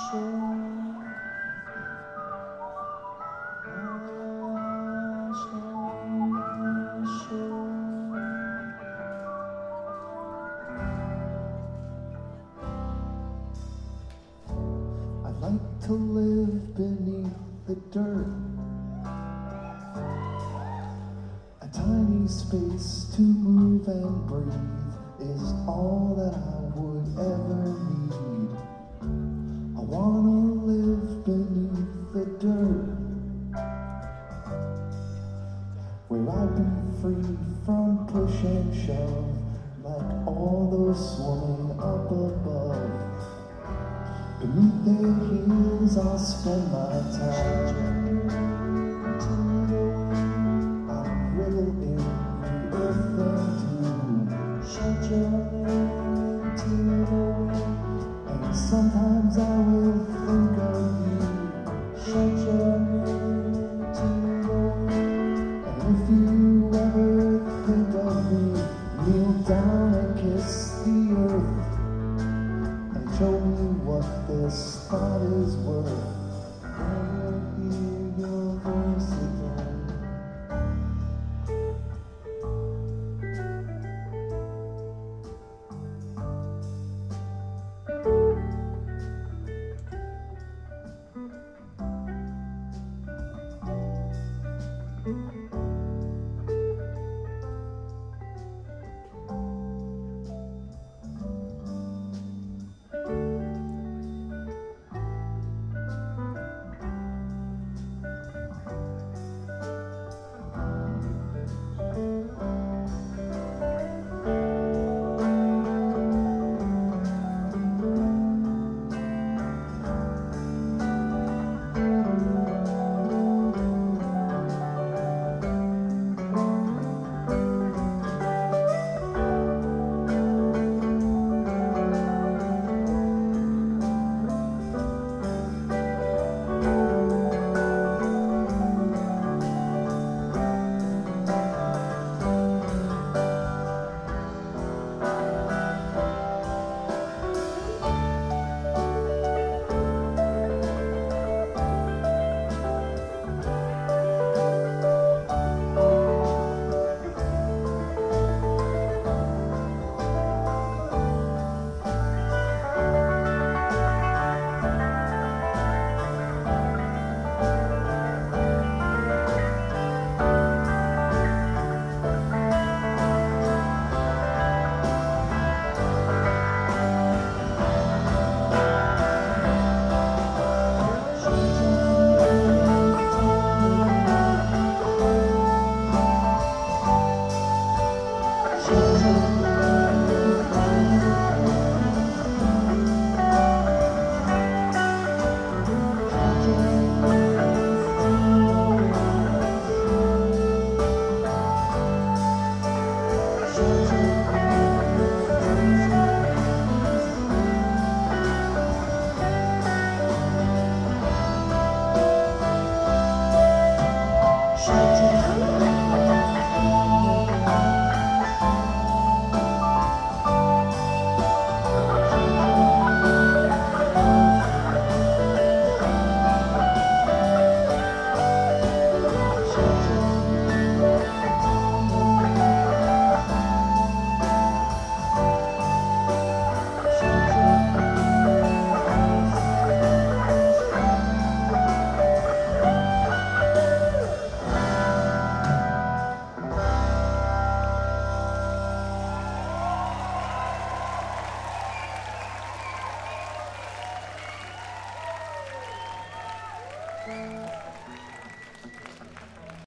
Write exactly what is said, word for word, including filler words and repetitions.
I'd like to live beneath the dirt, a tiny space to move and breathe is all that I would ever need. I wanna live beneath the dirt, where I'd be free from push and shove, like all those swarming up above. Beneath their heels I'll spend my time. I'll revel in the earth and too. Shut your hand to the wind, and sometimes I will think of you. Shut your hand to the wind, and if you ever think of me, kneel down and kiss the earth, and show me what this thought is worth.